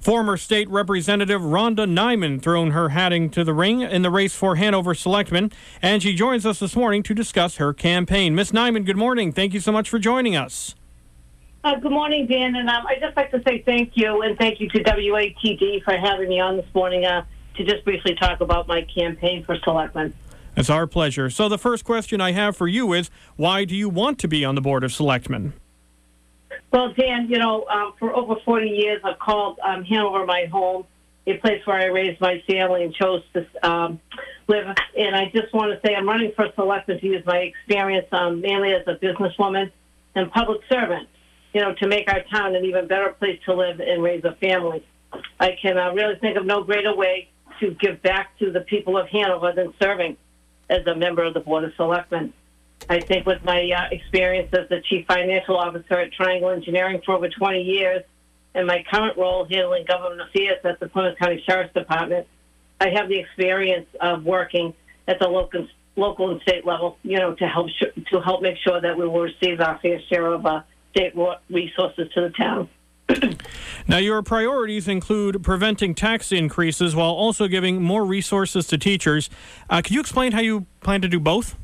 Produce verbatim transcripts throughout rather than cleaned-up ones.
Former state representative Rhonda Nyman thrown her hat into the ring in the race for Hanover Selectman, and she joins us this morning to discuss her campaign. Miss Nyman, good morning. Thank you so much for joining us. Uh, good morning, Dan, and um, I'd just like to say thank you, and thank you to W A T D for having me on this morning uh, to just briefly talk about my campaign for Selectman. It's our pleasure. So the first question I have for you is, why do you want to be on the Board of Selectmen? Well, Dan, you know, um, for over forty years, I've called um, Hanover my home, a place where I raised my family and chose to um, live. And I just want to say I'm running for Selectman to use my experience um, mainly as a businesswoman and public servant, you know, to make our town an even better place to live and raise a family. I can uh, really think of no greater way to give back to the people of Hanover than serving as a member of the Board of Selectmen. I think with my uh, experience as the Chief Financial Officer at Triangle Engineering for over twenty years and my current role handling government affairs at the Plymouth County Sheriff's Department, I have the experience of working at the local, local and state level, you know, to help sh- to help make sure that we will receive our fair share of uh, state resources to the town. Now, your priorities include preventing tax increases while also giving more resources to teachers. Uh, could you explain how you plan to do both?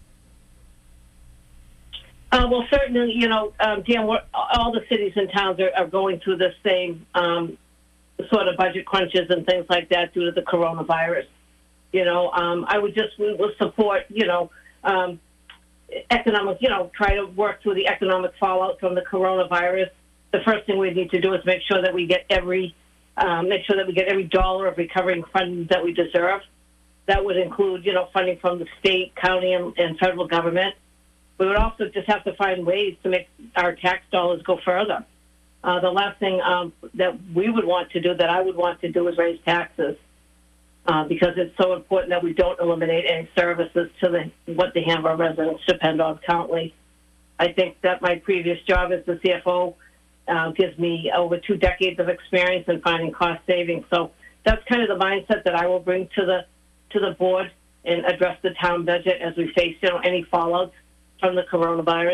Uh, well, certainly, you know, um, Dan, we're, all the cities and towns are, are going through the same um, sort of budget crunches and things like that due to the coronavirus. You know, um, I would just we will support, you know, um, economic, you know, try to work through the economic fallout from the coronavirus. The first thing we need to do is make sure that we get every, um, make sure that we get every dollar of recovering funding that we deserve. That would include, you know, funding from the state, county, and, and federal government. We would also just have to find ways to make our tax dollars go further. Uh, the last thing um, that we would want to do, that I would want to do, is raise taxes uh, because it's so important that we don't eliminate any services to the, what the Hanover residents depend on currently. I think that my previous job as the C F O uh, gives me over two decades of experience in finding cost savings. So that's kind of the mindset that I will bring to the to the board and address the town budget as we face, you know, any fallouts from the coronavirus.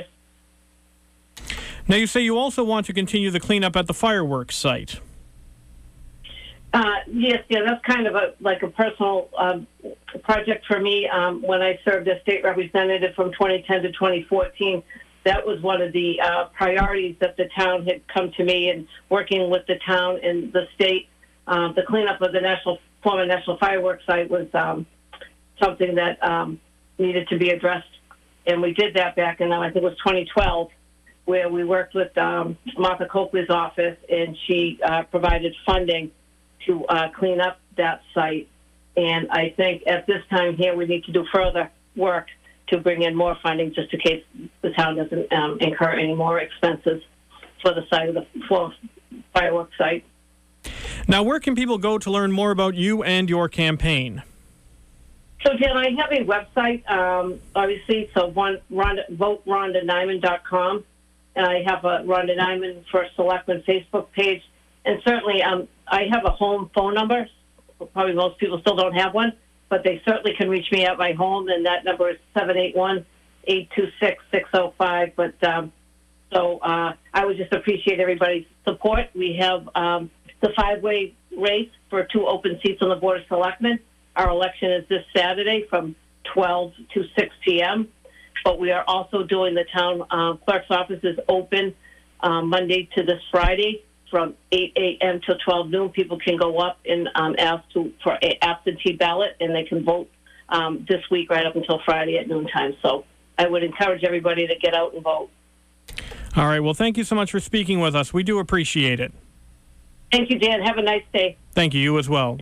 Now, you say you also want to continue the cleanup at the fireworks site. Uh, yes, yeah, that's kind of a like a personal um, project for me. Um, when I served as state representative from twenty ten to twenty fourteen, that was one of the uh, priorities that the town had come to me, and working with the town and the state. Uh, the cleanup of the national former national fireworks site was um, something that um, needed to be addressed. And we did that back in, I think it was twenty twelve, where we worked with um, Martha Coakley's office, and she uh, provided funding to uh, clean up that site. And I think at this time here, we need to do further work to bring in more funding, just in case the town doesn't um, incur any more expenses for the site of the for fireworks site. Now, where can people go to learn more about you and your campaign? So, Dan, I have a website, um, obviously, so one, Rhonda, vote rhonda nyman dot com, and I have a Rhonda Nyman for Selectman Facebook page, and certainly um, I have a home phone number. Probably most people still don't have one, but they certainly can reach me at my home, and that number is seven eight one, eight two six, six oh five. But um, so uh, I would just appreciate everybody's support. We have um, the five-way race for two open seats on the Board of Selectmen. Our election is this Saturday from twelve to six p.m., but we are also doing the town uh, clerk's office is open um, Monday to this Friday from eight a.m. to twelve noon. People can go up and um, ask to, for an absentee ballot, and they can vote um, this week right up until Friday at noontime. So I would encourage everybody to get out and vote. All right. Well, thank you so much for speaking with us. We do appreciate it. Thank you, Dan. Have a nice day. Thank you. You as well.